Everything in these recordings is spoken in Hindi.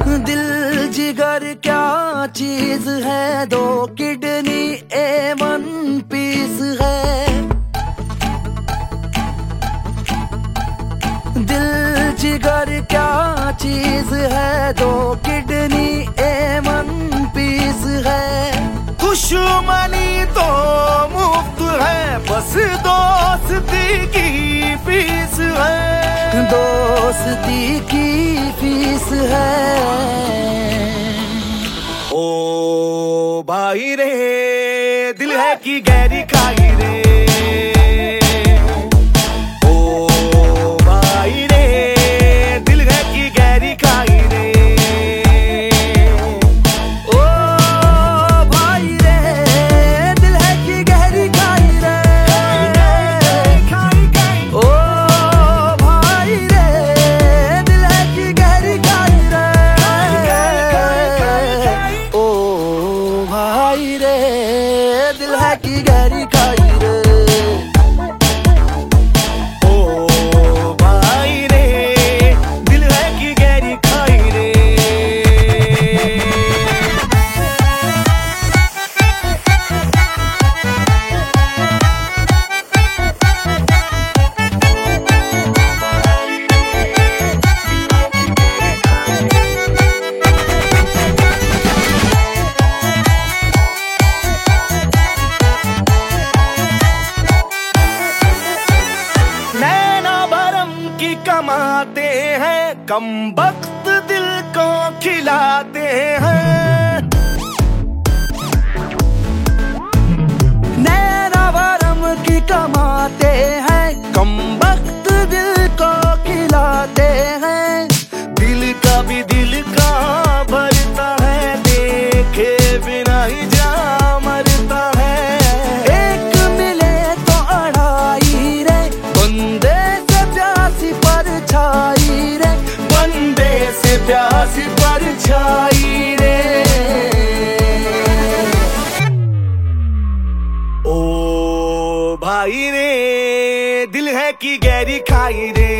दिल जिगर क्या चीज है, दो किडनी A1 पीस है। दिल जिगर क्या चीज है, दो किडनी A1 पीस है। दुश्मनी तो मुफ्त है, बस दोस्ती की फीस है। दोस्ती की फीस है। ओ भाई रे, दिल है कि गहरी खाई रे। ओ भाई रे, दिल है कि गहरी खाई रे। ओ भाई रे, दिल है कि गहरी खाई रे। ओ भाई रे, दिल है कि गहरी खाई रे। ओ भाई रे, दिल है कि गहरी खाई रे। ओ भाई रे, दिल है कि गहरी खाई रे। नैना भरम की कमाते हैं, कम वक्त दिल को खिलाते हैं। नैना भरम की कमाते हैं, कम वक्त दिल को खिलाते हैं। दिल का भी दिल का भरता है, देखे बिना ही जा मरता है। एक मिले तो अढ़ाई रे, बंदे से प्यासी परछाई रे। बंदे से प्यासी परछाई रे। ओ भाई रे, दिल है कि गहरी खाई रे।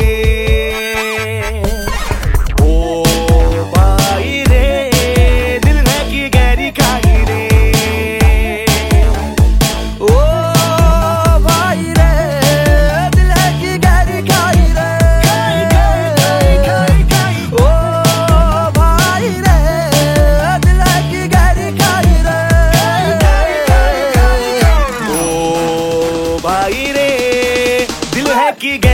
ओ भाई रे, दिल है कि गहरी खाई रे। ओ भाई रे, दिल है कि गहरी खाई रे। ओ भाई रे, दिल है कि गहरी खाई रे। ओ भाई रे, दिल है कि